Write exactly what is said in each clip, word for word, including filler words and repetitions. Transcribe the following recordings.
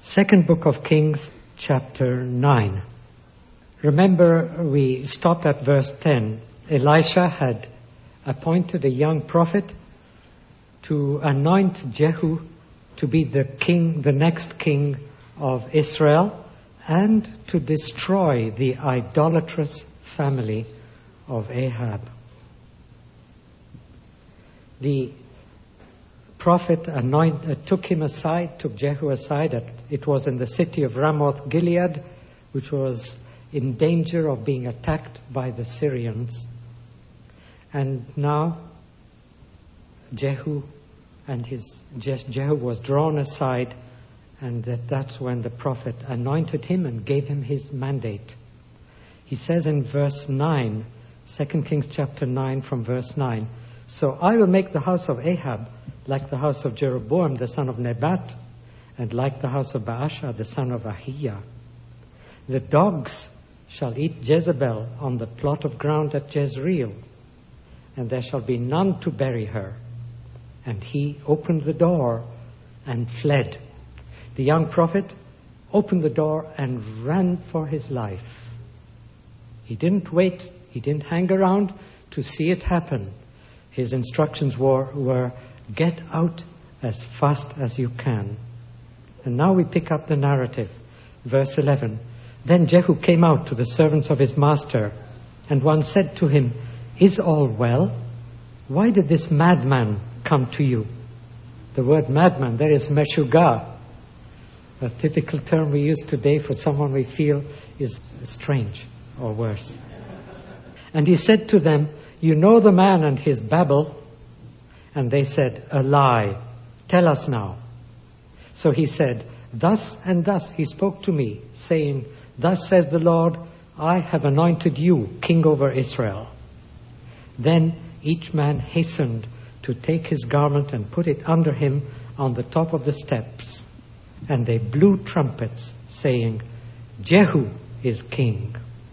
Second book of Kings, chapter nine. Remember, we stopped at verse ten. Elisha had appointed a young prophet to anoint Jehu to be the king, the next king of Israel, and to destroy the idolatrous family of Ahab. The prophet anoint, uh, took him aside, took Jehu aside. At, it was in the city of Ramoth Gilead, which was in danger of being attacked by the Syrians. And now Jehu and his Jehu was drawn aside, and that, that's when the prophet anointed him and gave him his mandate. He says in verse nine, Second Kings chapter nine from verse nine, "So I will make the house of Ahab like the house of Jeroboam the son of Nebat, and like the house of Baasha the son of Ahiah. The dogs shall eat Jezebel on the plot of ground at Jezreel, and there shall be none to bury her." And he opened the door and fled. The young prophet opened the door and ran for his life. He didn't wait, he didn't hang around to see it happen. His instructions were, were get out as fast as you can. And now we pick up the narrative. Verse eleven. "Then Jehu came out to the servants of his master, and one said to him, 'Is all well? Why did this madman come to you?'" The word madman, there is meshugah, a typical term we use today for someone we feel is strange or worse. "And he said to them, 'You know the man and his babble.' And they said, 'A lie. Tell us now.' So he said, 'Thus and thus he spoke to me, saying, Thus says the Lord, I have anointed you king over Israel.' Then each man hastened to take his garment and put it under him on the top of the steps. And they blew trumpets, saying, 'Jehu is king.'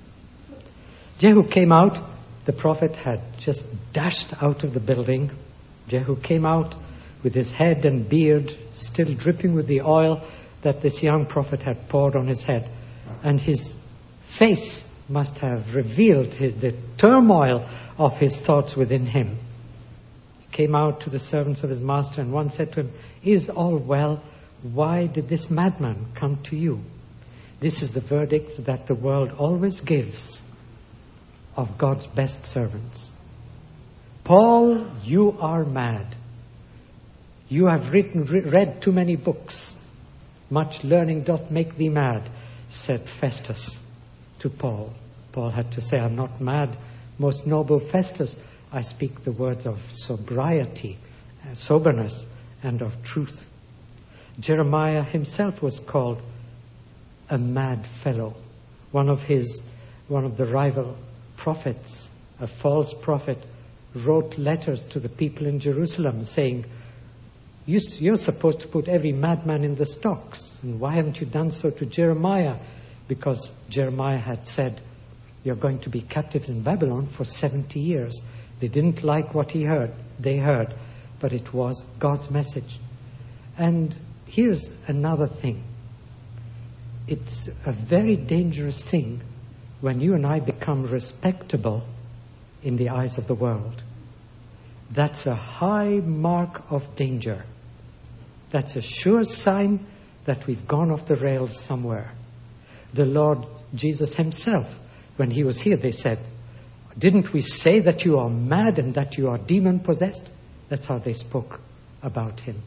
Jehu came out. The prophet had just dashed out of the building. Jehu came out with his head and beard still dripping with the oil that this young prophet had poured on his head. And his face must have revealed his, the turmoil of his thoughts within him. He came out to the servants of his master, and one said to him, 'Is all well? Why did this madman come to you?' This is the verdict that the world always gives of God's best servants. 'Paul, you are mad. You have written, re- read too many books. Much learning doth make thee mad,' said Festus to Paul. Paul had to say, 'I'm not mad, most noble Festus. I speak the words of sobriety, soberness, and of truth.' Jeremiah himself was called a mad fellow. One of his, one of the rival prophets, a false prophet, wrote letters to the people in Jerusalem saying, you, you're supposed to put every madman in the stocks. And why haven't you done so to Jeremiah? Because Jeremiah had said, you're going to be captives in Babylon for seventy years. They didn't like what he heard. They heard. But it was God's message. And here's another thing. It's a very dangerous thing when you and I become respectable in the eyes of the world. That's a high mark of danger. That's a sure sign that we've gone off the rails somewhere. The Lord Jesus himself, when he was here, they said, "Didn't we say that you are mad and that you are demon-possessed?" That's how they spoke about him.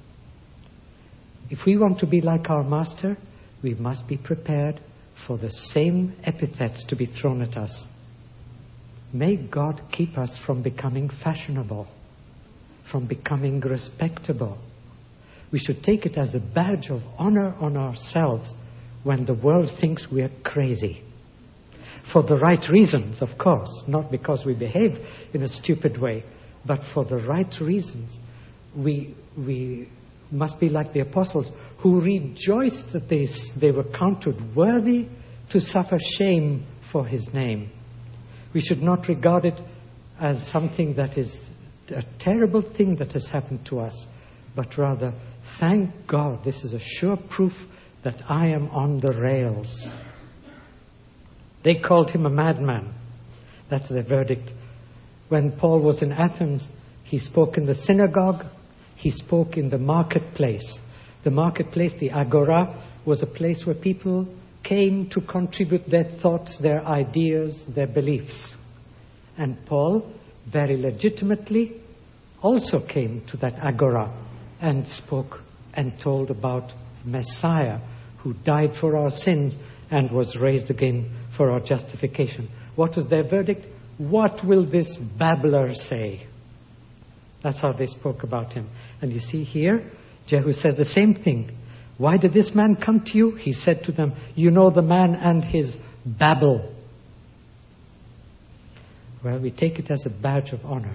If we want to be like our master, we must be prepared for the same epithets to be thrown at us. May God keep us from becoming fashionable, from becoming respectable. We should take it as a badge of honor on ourselves when the world thinks we are crazy. For the right reasons, of course, not because we behave in a stupid way, but for the right reasons. We, we must be like the apostles who rejoiced that they, they were counted worthy to suffer shame for his name. We should not regard it as something that is a terrible thing that has happened to us, but rather thank God. This is a sure proof that I am on the rails. They called him a madman. That's their verdict. When Paul was in Athens, he spoke in the synagogue, he spoke in the marketplace. The marketplace, the agora, was a place where people came to contribute their thoughts, their ideas, their beliefs. And Paul, very legitimately, also came to that agora and spoke and told about Messiah, who died for our sins and was raised again for our justification. What was their verdict? What will this babbler say? That's how they spoke about him. And you see here, Jehu says the same thing. Why did this man come to you? He said to them, you know the man and his babble. Well, we take it as a badge of honor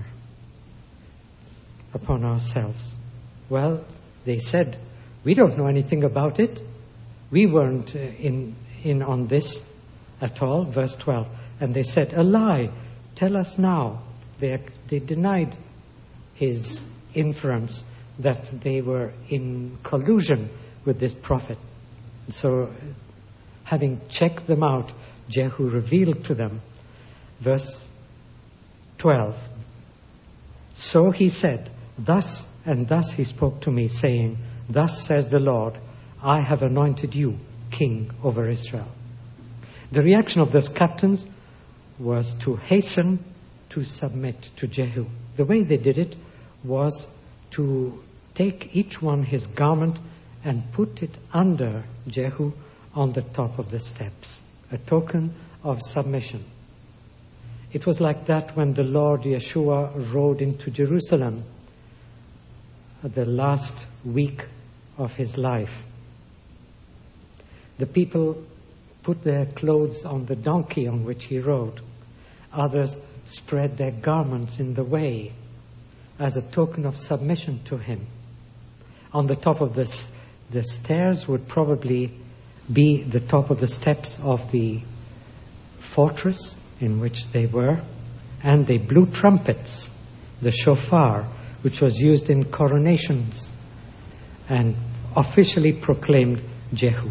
upon ourselves. Well, they said, we don't know anything about it. We weren't uh, in, in on this at all. Verse twelve. And they said, a lie. Tell us now. They, they denied his inference that they were in collusion with this prophet. So, having checked them out, Jehu revealed to them, verse twelve, so he said, thus and thus he spoke to me, saying, thus says the Lord, I have anointed you king over Israel. The reaction of those captains was to hasten to submit to Jehu. The way they did it was to take each one his garment and put it under Jehu on the top of the steps, a token of submission. It was like that when the Lord Yeshua rode into Jerusalem the last week of his life. The people put their clothes on the donkey on which he rode. Others spread their garments in the way as a token of submission to him. On the top of this, the stairs would probably be the top of the steps of the fortress in which they were, and they blew trumpets, the shofar, which was used in coronations, and officially proclaimed Jehu.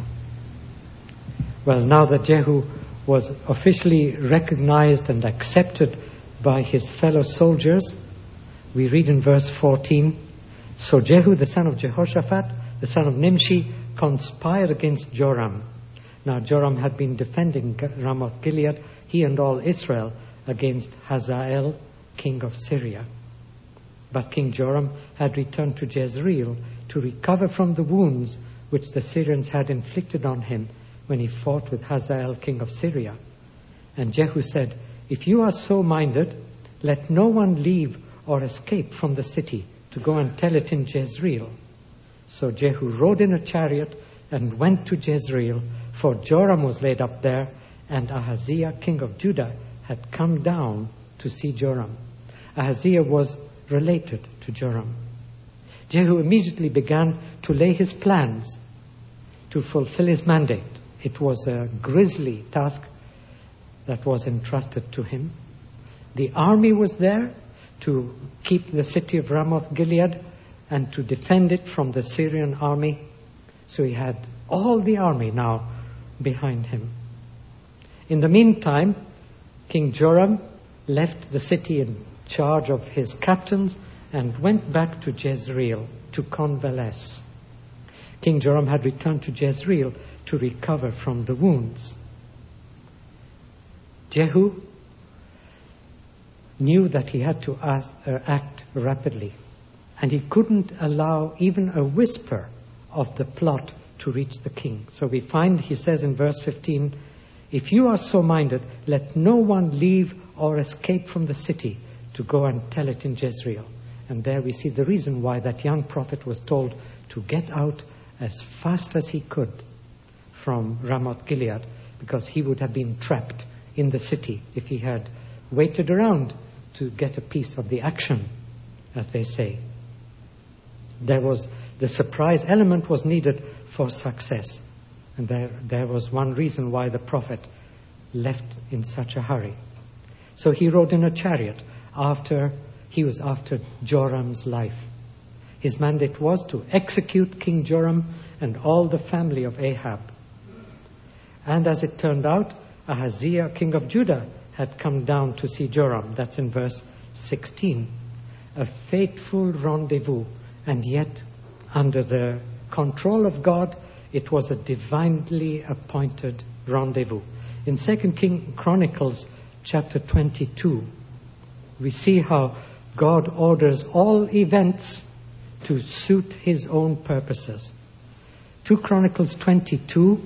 Well, now that Jehu was officially recognized and accepted by his fellow soldiers, we read in verse fourteen, so Jehu, the son of Jehoshaphat, the son of Nimshi, conspired against Joram. Now Joram had been defending Ramoth Gilead, he and all Israel, against Hazael, king of Syria. But King Joram had returned to Jezreel to recover from the wounds which the Syrians had inflicted on him when he fought with Hazael, king of Syria. And Jehu said, if you are so minded, let no one leave or escape from the city to go and tell it in Jezreel. So Jehu rode in a chariot and went to Jezreel, for Joram was laid up there, and Ahaziah, king of Judah, had come down to see Joram. Ahaziah was related to Joram. Jehu immediately began to lay his plans to fulfill his mandate. It was a grisly task that was entrusted to him. The army was there to keep the city of Ramoth Gilead and to defend it from the Syrian army. So he had all the army now behind him. In the meantime, King Joram left the city in charge of his captains and went back to Jezreel to convalesce. King Joram had returned to Jezreel to recover from the wounds. Jehu knew that he had to ask, uh, act rapidly, and he couldn't allow even a whisper of the plot to reach the king. So we find, he says in verse fifteen, if you are so minded, let no one leave or escape from the city to go and tell it in Jezreel. And there we see the reason why that young prophet was told to get out as fast as he could from Ramoth Gilead, because he would have been trapped in the city if he had waited around to get a piece of the action, as they say. There was, the surprise element was needed for success. And there, there was one reason why the prophet left in such a hurry. So he rode in a chariot after, he was after Joram's life. His mandate was to execute King Joram and all the family of Ahab. And as it turned out, Ahaziah, king of Judah, had come down to see Joram. That's in verse sixteen. A fateful rendezvous, and yet under the control of God, it was a divinely appointed rendezvous. In Second King Chronicles chapter twenty-two, we see how God orders all events to suit his own purposes. Second Chronicles twenty-two,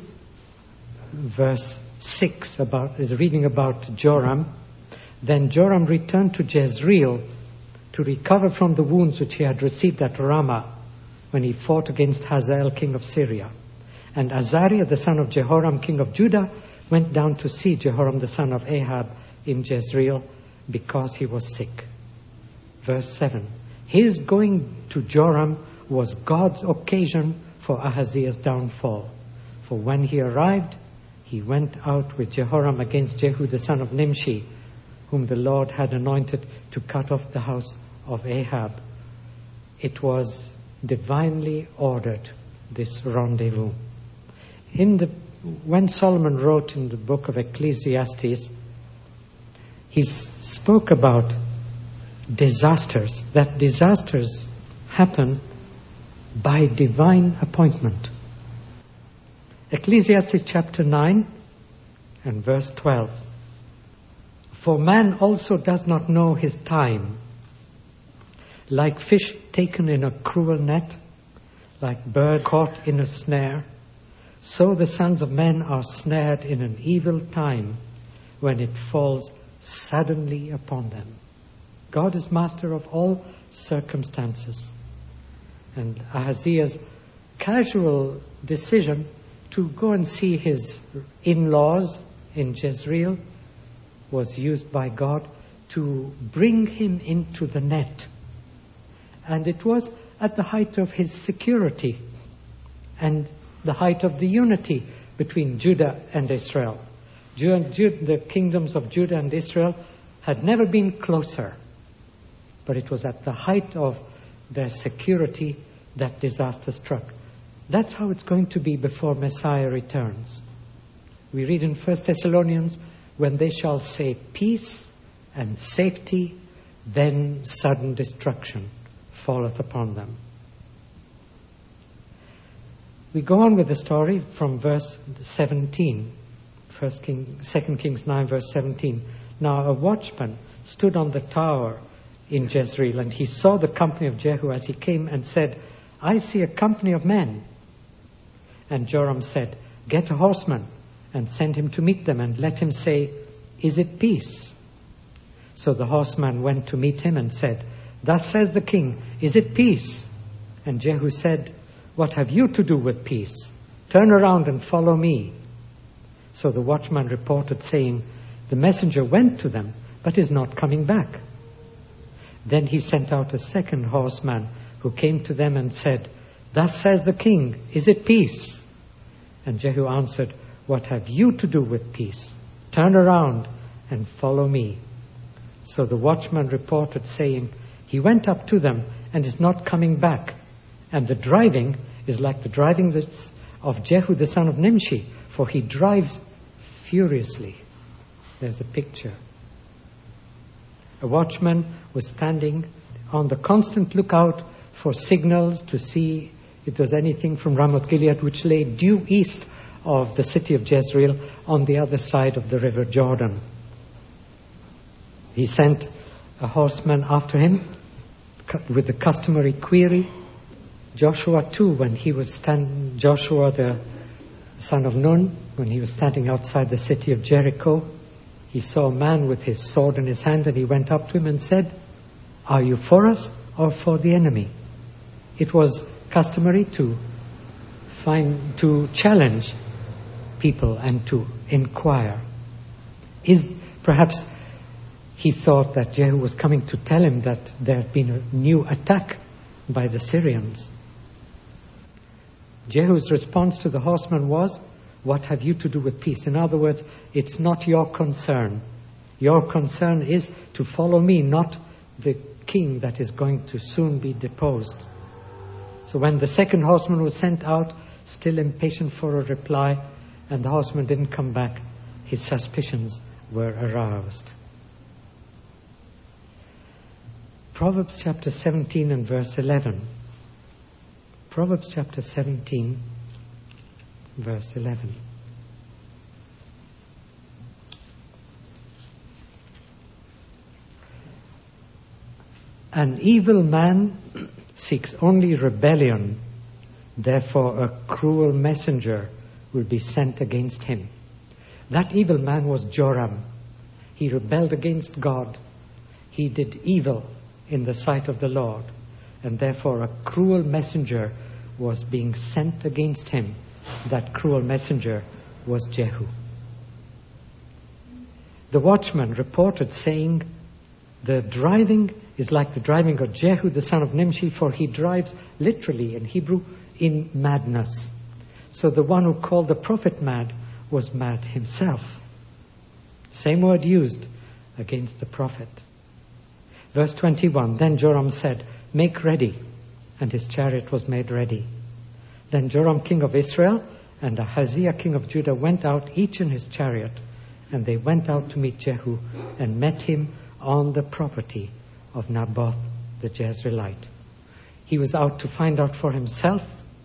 verse six, about, is reading about Joram. Then Joram returned to Jezreel to recover from the wounds which he had received at Ramah when he fought against Hazael, king of Syria. And Azariah, the son of Jehoram, king of Judah, went down to see Jehoram, the son of Ahab, in Jezreel because he was sick. Verse seven. His going to Joram was God's occasion for Ahaziah's downfall. For when he arrived, he went out with Jehoram against Jehu, the son of Nimshi, whom the Lord had anointed to cut off the house of Ahab. It was divinely ordered, this rendezvous. In the, when Solomon wrote in the book of Ecclesiastes, he spoke about disasters, that disasters happen by divine appointment. Ecclesiastes chapter nine and verse twelve. For man also does not know his time. Like fish taken in a cruel net, like bird caught in a snare, so the sons of men are snared in an evil time when it falls suddenly upon them. God is master of all circumstances. And Ahaziah's casual decision to go and see his in-laws in Jezreel was used by God to bring him into the net. And it was at the height of his security and the height of the unity between Judah and Israel. The kingdoms of Judah and Israel had never been closer, but it was at the height of their security that disaster struck. That's how it's going to be before Messiah returns. We read in First Thessalonians, when they shall say peace and safety, then sudden destruction falleth upon them. We go on with the story from verse seventeen. First King, Second Kings nine, verse seventeen. Now a watchman stood on the tower in Jezreel, and he saw the company of Jehu as he came and said, I see a company of men. And Joram said, get a horseman and send him to meet them, and let him say, is it peace? So the horseman went to meet him and said, thus says the king, is it peace? And Jehu said, what have you to do with peace? Turn around and follow me. So the watchman reported, saying, the messenger went to them, but is not coming back. Then he sent out a second horseman, who came to them and said, thus says the king, is it peace? And Jehu answered, what have you to do with peace? Turn around and follow me. So the watchman reported, saying, he went up to them and is not coming back. And the driving is like the driving of Jehu the son of Nimshi, for he drives furiously. There's a picture. A watchman was standing on the constant lookout for signals to see if there was anything from Ramoth Gilead, which lay due east of the city of Jezreel on the other side of the river Jordan. He sent a horseman after him with the customary query. Joshua too, when he was standing, Joshua the son of Nun, when he was standing outside the city of Jericho, he saw a man with his sword in his hand, and he went up to him and said, are you for us or for the enemy? It was customary to find, to challenge people and to inquire. Is perhaps he thought that Jehu was coming to tell him that there had been a new attack by the Syrians. Jehu's response to the horseman was, what have you to do with peace? In other words, it's not your concern. Your concern is to follow me, not the king that is going to soon be deposed. So when the second horseman was sent out, still impatient for a reply, and the horseman didn't come back, his suspicions were aroused. Proverbs chapter seventeen and verse eleven. Proverbs chapter seventeen, verse eleven. An evil man seeks only rebellion, therefore a cruel messenger will be sent against him. That evil man was Joram. He rebelled against God. He did evil in the sight of the Lord, and therefore a cruel messenger was being sent against him. That cruel messenger was Jehu. The watchman reported saying, the driving is like the driving of Jehu, the son of Nimshi, for he drives literally in Hebrew in madness. So the one who called the prophet mad was mad himself. Same word used against the prophet. Verse twenty-one, then Joram said, make ready. And his chariot was made ready. Then Joram king of Israel and Ahaziah king of Judah went out, each in his chariot, and they went out to meet Jehu and met him on the property of Naboth the Jezreelite. He was out to find out for himself,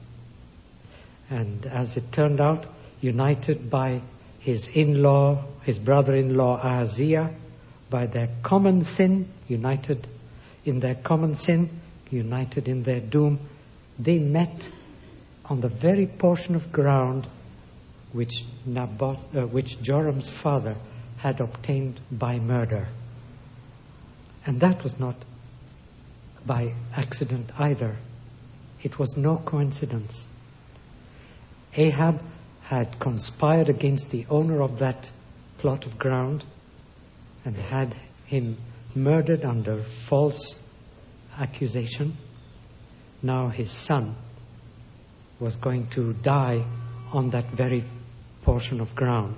and as it turned out, united by his in-law, his brother-in-law Ahaziah, by their common sin, united in their common sin, united in their doom, they met on the very portion of ground which Naboth, uh, which Joram's father had obtained by murder. And that was not by accident either. It was no coincidence. Ahab had conspired against the owner of that plot of ground and had him murdered under false accusation. Now his son was going to die on that very portion of ground.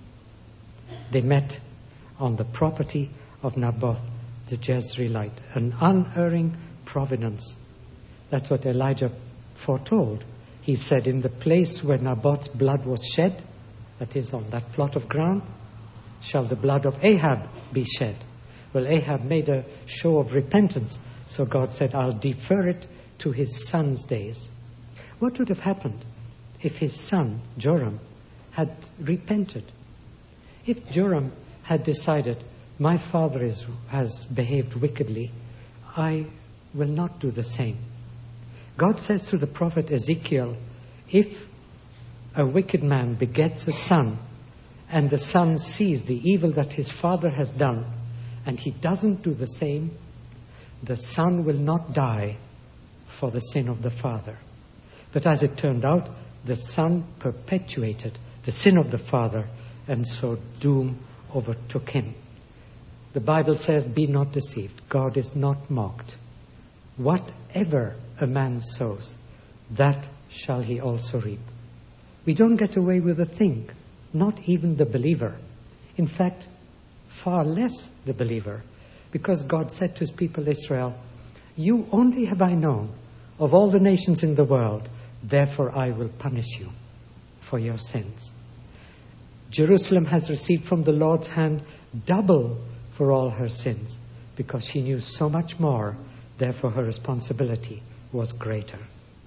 They met on the property of Naboth the Jezreelite, an unerring providence. That's what Elijah foretold. He said, in the place where Naboth's blood was shed, that is on that plot of ground, shall the blood of Ahab be shed. Well, Ahab made a show of repentance, so God said, I'll defer it to his son's days. What would have happened if his son, Joram, had repented? If Joram had decided, my father is, has behaved wickedly, I will not do the same. God says through the prophet Ezekiel, if a wicked man begets a son, and the son sees the evil that his father has done, and he doesn't do the same, the son will not die for the sin of the father. But as it turned out, the son perpetuated the sin of the father, and so doom overtook him. The Bible says, be not deceived. God is not mocked. Whatever a man sows, that shall he also reap. We don't get away with a thing, not even the believer. In fact, far less the believer, because God said to his people Israel, you only have I known of all the nations in the world, therefore I will punish you for your sins. Jerusalem has received from the Lord's hand double for all her sins, because she knew so much more, therefore her responsibility was greater.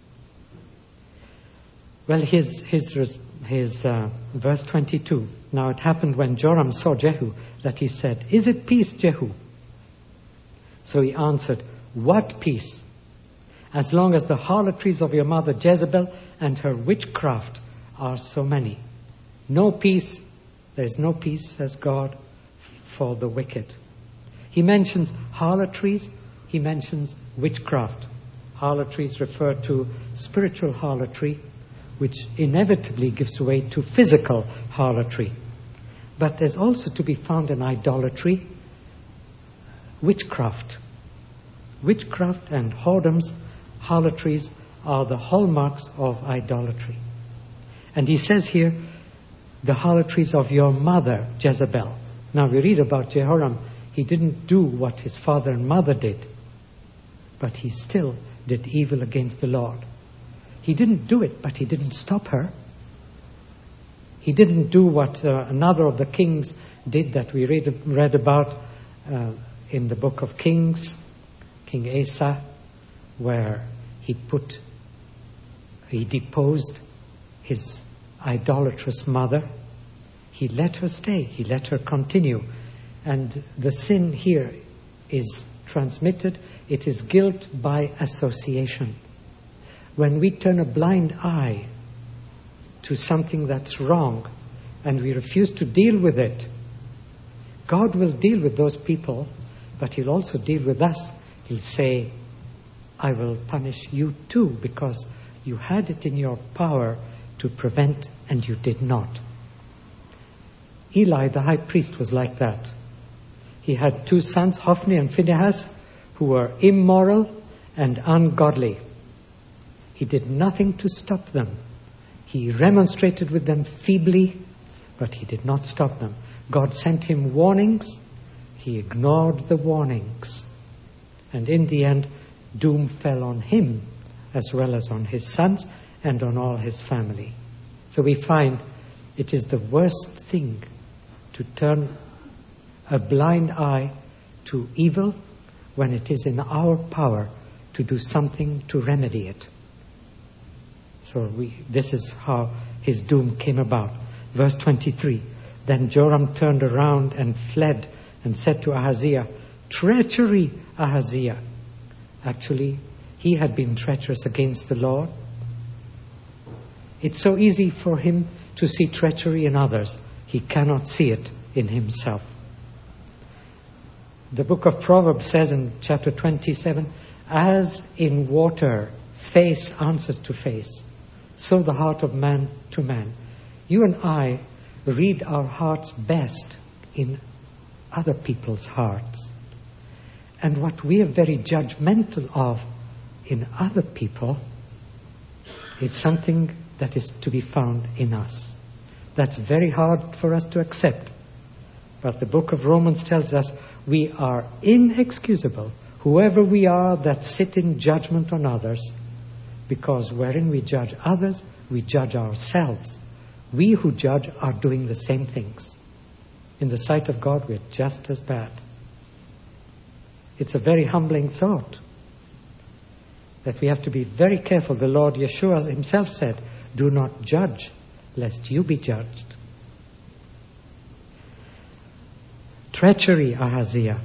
Well, his, his, his uh, verse twenty-two. Now it happened when Joram saw Jehu that he said, is it peace, Jehu? So he answered, what peace? As long as the harlotries of your mother Jezebel and her witchcraft are so many. No peace, there is no peace, says God, for the wicked. He mentions harlotries, he mentions witchcraft. Harlotries refer to spiritual harlotry, which inevitably gives way to physical harlotry. But there's also to be found in idolatry, witchcraft. Witchcraft and whoredoms, harlotries, are the hallmarks of idolatry. And he says here, the harlotries of your mother, Jezebel. Now we read about Jehoram. He didn't do what his father and mother did, but he still did evil against the Lord. He didn't do it, but he didn't stop her. He didn't do what uh, another of the kings did that we read, read about uh, in the book of Kings, King Asa, where he put, he deposed his idolatrous mother. He let her stay. He let her continue. And the sin here is transmitted. It is guilt by association. When we turn a blind eye to something that's wrong and we refuse to deal with it, God will deal with those people, but He'll also deal with us. He'll say, I will punish you too, because you had it in your power to prevent and you did not. Eli, the high priest, was like that. He had two sons, Hophni and Phinehas, who were immoral and ungodly. He did nothing to stop them. He remonstrated with them feebly, but he did not stop them. God sent him warnings. He ignored the warnings. And in the end, doom fell on him as well as on his sons and on all his family. So we find it is the worst thing to turn a blind eye to evil when it is in our power to do something to remedy it. So we, this is how his doom came about. Verse twenty-three, then Joram turned around and fled and said to Ahaziah, treachery, Ahaziah. Actually, he had been treacherous against the Lord. It's so easy for him to see treachery in others. He cannot see it in himself. The book of Proverbs says in chapter twenty-seven, as in water, face answers to face, so the heart of man to man. You and I read our hearts best in other people's hearts. And what we are very judgmental of in other people is something that is to be found in us. That's very hard for us to accept. But the book of Romans tells us we are inexcusable, whoever we are that sit in judgment on others, because wherein we judge others, we judge ourselves. We who judge are doing the same things. In the sight of God, we're just as bad. It's a very humbling thought that we have to be very careful. The Lord Yeshua himself said, do not judge, lest you be judged. Treachery, Ahaziah.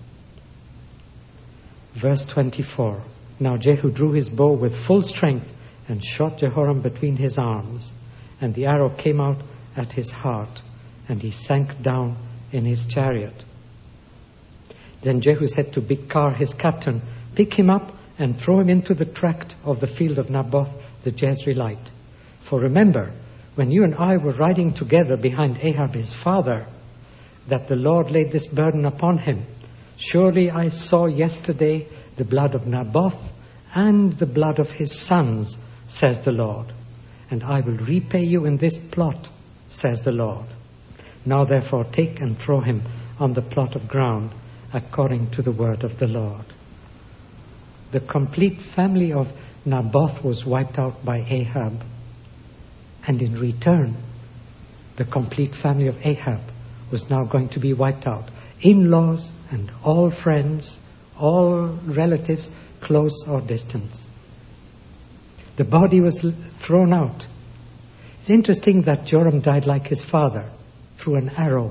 Verse twenty-four. Now Jehu drew his bow with full strength and shot Jehoram between his arms, and the arrow came out at his heart, and he sank down in his chariot. Then Jehu said to Bidkar, his captain, pick him up and throw him into the tract of the field of Naboth the Jezreelite. For remember, when you and I were riding together behind Ahab his father, that the Lord laid this burden upon him. Surely I saw yesterday the blood of Naboth and the blood of his sons, says the Lord. And I will repay you in this plot, says the Lord. Now therefore take and throw him on the plot of ground, according to the word of the Lord. The complete family of Naboth was wiped out by Ahab. And in return, the complete family of Ahab was now going to be wiped out. In-laws and all friends, all relatives, close or distant. The body was thrown out. It's interesting that Joram died like his father, through an arrow.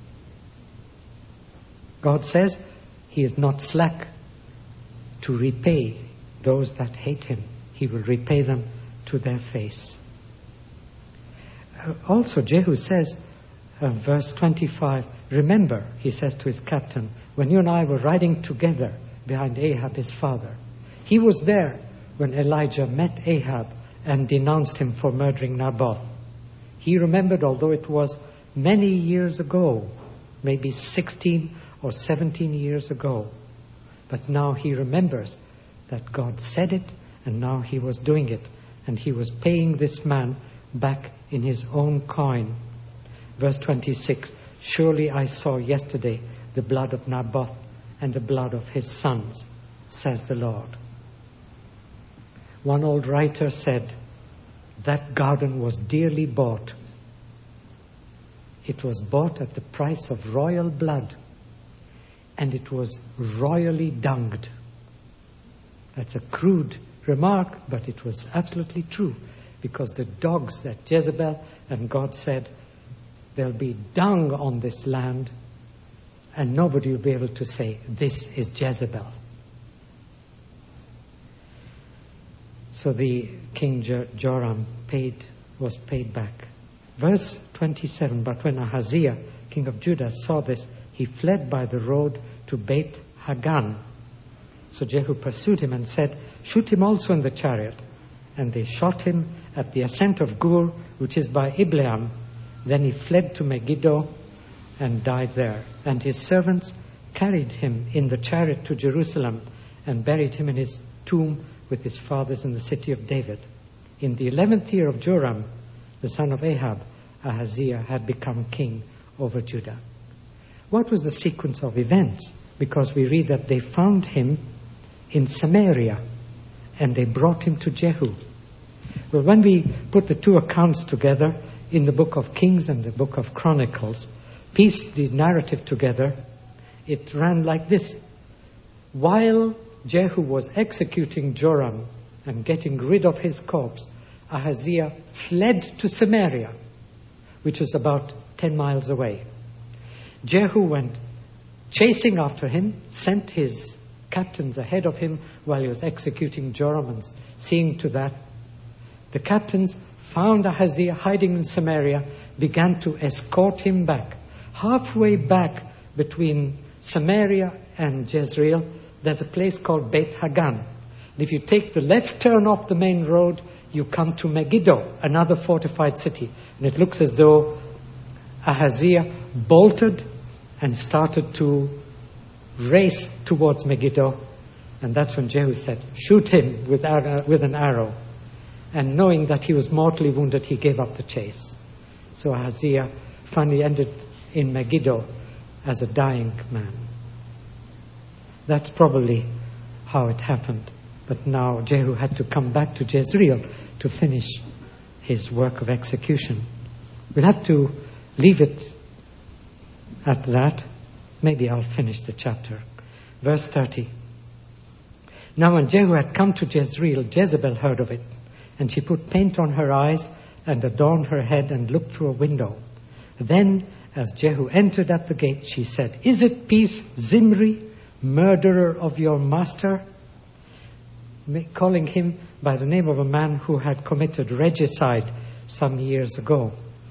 God says he is not slack to repay those that hate him. He will repay them to their face. Also, Jehu says, uh, verse twenty-five, remember, he says to his captain, when you and I were riding together behind Ahab his father, he was there when Elijah met Ahab and denounced him for murdering Naboth. He remembered, although it was many years ago, maybe sixteen or seventeen years ago, but now he remembers that God said it and now he was doing it, and he was paying this man back in his own coin. Verse twenty-six, surely I saw yesterday the blood of Naboth and the blood of his sons, says the Lord. One old writer said, that garden was dearly bought. It was bought at the price of royal blood, and it was royally dunged. That's a crude remark, but it was absolutely true, because the dogs that Jezebel and God said, there'll be dung on this land, and nobody will be able to say, this is Jezebel. So the King Joram paid, was paid back. Verse twenty-seven, but when Ahaziah, king of Judah, saw this, he fled by the road to Beit Hagan. So Jehu pursued him and said, shoot him also in the chariot. And they shot him at the ascent of Gur, which is by Ibleam. Then he fled to Megiddo and died there. And his servants carried him in the chariot to Jerusalem and buried him in his tomb with his fathers in the city of David. In the eleventh year of Joram, the son of Ahab, Ahaziah had become king over Judah. What was the sequence of events? Because we read that they found him in Samaria and they brought him to Jehu. Well, when we put the two accounts together in the book of Kings and the book of Chronicles, piece the narrative together, it ran like this. While Jehu was executing Joram and getting rid of his corpse, Ahaziah fled to Samaria, which was about ten miles away. Jehu went chasing after him, sent his captains ahead of him while he was executing Joram, and seeing to that, the captains found Ahaziah hiding in Samaria, began to escort him back. Halfway back between Samaria and Jezreel, there's a place called Beit Hagan. And if you take the left turn off the main road, you come to Megiddo, another fortified city. And it looks as though Ahaziah bolted and started to race towards Megiddo. And that's when Jehu said, shoot him with, ar- with an arrow. And knowing that he was mortally wounded, he gave up the chase. So Ahaziah finally ended in Megiddo as a dying man. That's probably how it happened. But now Jehu had to come back to Jezreel to finish his work of execution. We'll have to leave it at that. Maybe I'll finish the chapter. Verse thirty. Now when Jehu had come to Jezreel, Jezebel heard of it, and she put paint on her eyes and adorned her head and looked through a window. Then, as Jehu entered at the gate, she said, is it peace, Zimri, murderer of your master? Calling him by the name of a man who had committed regicide some years ago.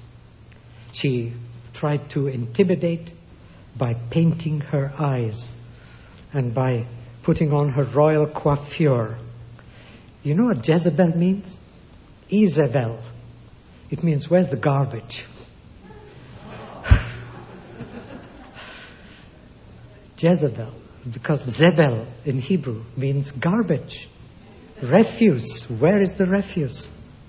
She tried to intimidate by painting her eyes and by putting on her royal coiffure. You know what Jezebel means? Izebel. It means, where's the garbage? Jezebel, because Zebel in Hebrew means garbage. Refuse. Where is the refuse?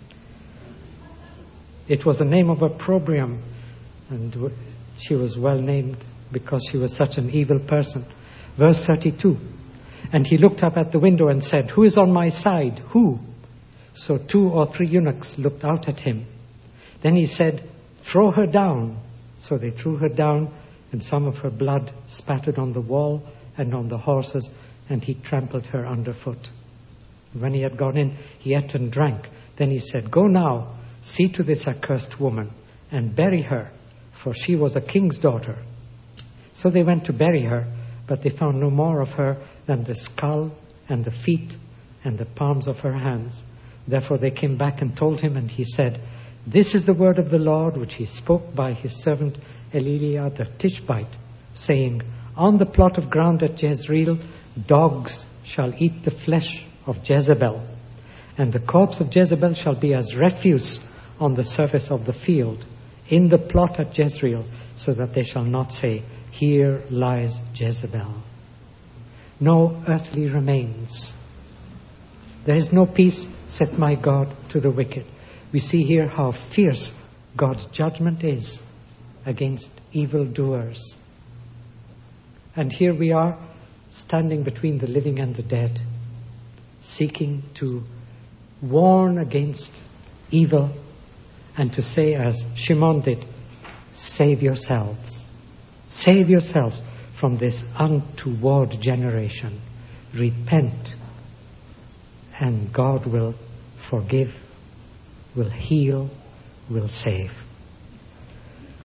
It was a name of opprobrium, and she was well named because she was such an evil person. Verse thirty-two. And he looked up at the window and said, who is on my side? Who? So two or three eunuchs looked out at him. Then he said, throw her down. So they threw her down, and some of her blood spattered on the wall and on the horses, and he trampled her underfoot. When he had gone in, he ate and drank. Then he said, go now, see to this accursed woman, and bury her, for she was a king's daughter. So they went to bury her, but they found no more of her than the skull and the feet and the palms of her hands. Therefore they came back and told him, and he said, this is the word of the Lord, which he spoke by his servant Eliliah the Tishbite, saying, on the plot of ground at Jezreel, dogs shall eat the flesh of Jezebel, and the corpse of Jezebel shall be as refuse on the surface of the field, in the plot at Jezreel, so that they shall not say, here lies Jezebel. No earthly remains. There is no peace, said my God, to the wicked. We see here how fierce God's judgment is against evildoers. And here we are, standing between the living and the dead, seeking to warn against evil, and to say, as Shimon did, save yourselves. Save yourselves from this untoward generation. Repent, and God will forgive, will heal, will save.